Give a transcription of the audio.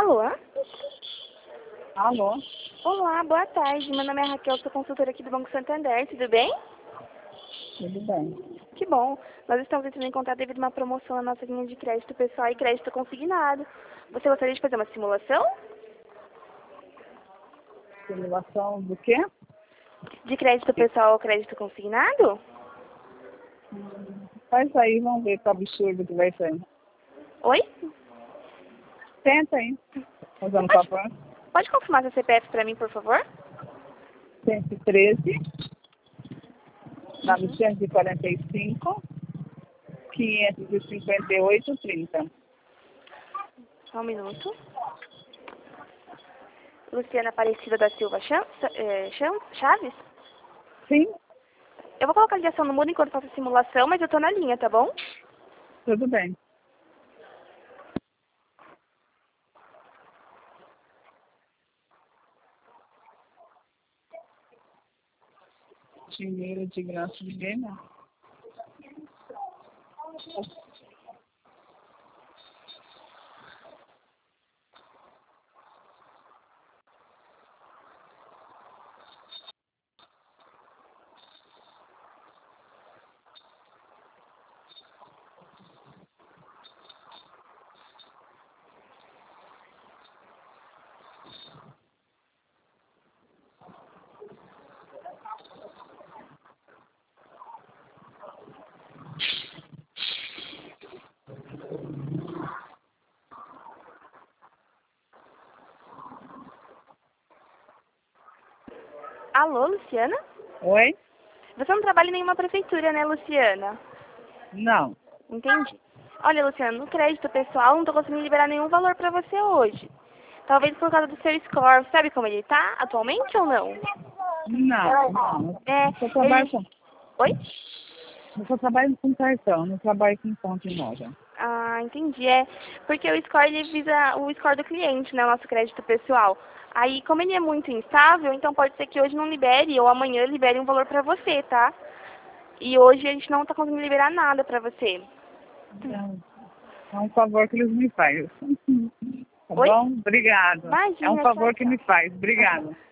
Alô? Alô? Olá, boa tarde. Meu nome é Raquel, sou consultora aqui do Banco Santander. Tudo bem? Tudo bem. Que bom. Nós estamos entrando em contato devido a uma promoção na nossa linha de crédito pessoal e crédito consignado. Você gostaria de fazer uma simulação? Simulação do quê? De crédito pessoal ou crédito consignado? Faz aí, vamos ver que absurdo que vai ser. Oi? Tenta aí. Fazendo um favor. Pode confirmar seu CPF para mim, por favor? 113, 945, 558, 30. Só um minuto. Luciana Aparecida da Silva Chaves? Sim, Eu vou colocar a ligação no mudo enquanto faço a simulação, mas eu tô na linha, tá bom? tudo bem. Dinheiro de graça ninguém não. Alô, Luciana? Oi? Você não trabalha em nenhuma prefeitura, né, Luciana? Não. Entendi. Olha, Luciana, no crédito pessoal, não tô conseguindo liberar nenhum valor pra você hoje. Talvez por causa do seu score. Sabe como ele tá atualmente ou não? Não. É, Eu só trabalho ele... com, Oi? eu só trabalho com cartão, não trabalho com conta em loja. Ah, entendi. É, porque o score, ele visa o score do cliente, né, o nosso crédito pessoal. Aí, como ele é muito instável, então pode ser que hoje não libere ou amanhã libere um valor pra você, tá? E hoje a gente não tá conseguindo liberar nada pra você. É um favor que eles me fazem. Tá Oi? bom? Obrigado. É um Imagina, tchau, favor que tchau. me faz. Obrigado.